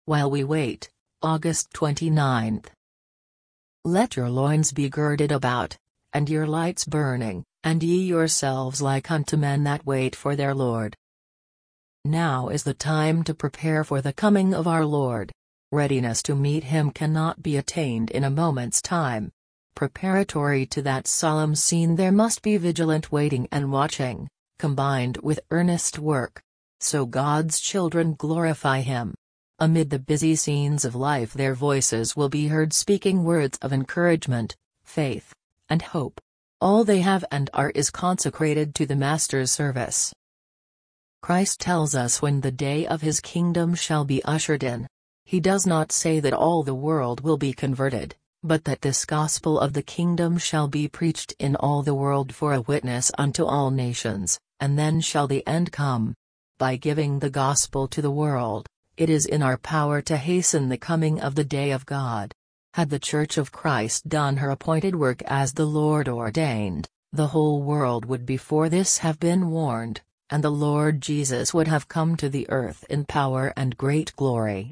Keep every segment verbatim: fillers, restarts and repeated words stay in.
While we wait, August twenty-ninth. Let your loins be girded about, and your lights burning, and ye yourselves like unto men that wait for their Lord. Now is the time to prepare for the coming of our Lord. Readiness to meet him cannot be attained in a moment's time. Preparatory to that solemn scene there must be vigilant waiting and watching, combined with earnest work. So God's children glorify him. Amid the busy scenes of life their voices will be heard speaking words of encouragement, faith, and hope. All they have and are is consecrated to the Master's service. Christ tells us when the day of his kingdom shall be ushered in. He does not say that all the world will be converted, but that this gospel of the kingdom shall be preached in all the world for a witness unto all nations, and then shall the end come. By giving the gospel to the world, it is in our power to hasten the coming of the day of God. Had the Church of Christ done her appointed work as the Lord ordained, the whole world would before this have been warned, and the Lord Jesus would have come to the earth in power and great glory.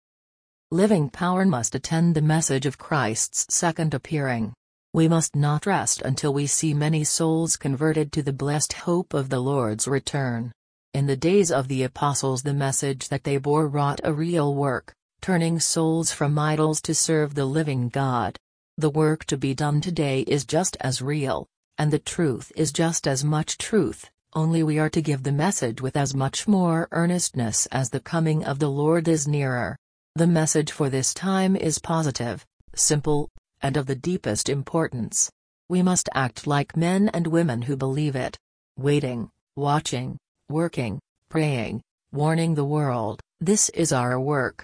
Living power must attend the message of Christ's second appearing. We must not rest until we see many souls converted to the blessed hope of the Lord's return. In the days of the apostles the message that they bore wrought a real work, turning souls from idols to serve the living God. The work to be done today is just as real, and the truth is just as much truth, only we are to give the message with as much more earnestness as the coming of the Lord is nearer. The message for this time is positive, simple, and of the deepest importance. We must act like men and women who believe it. Waiting, watching, working, praying, warning the world, this is our work.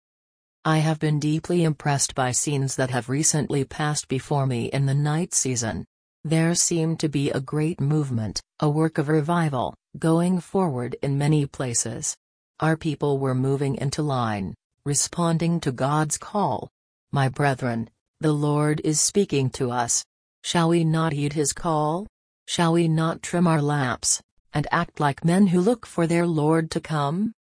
I have been deeply impressed by scenes that have recently passed before me in the night season. There seemed to be a great movement, a work of revival, going forward in many places. Our people were moving into line, responding to God's call. My brethren, the Lord is speaking to us. Shall we not heed his call? Shall we not trim our lamps, and act like men who look for their Lord to come?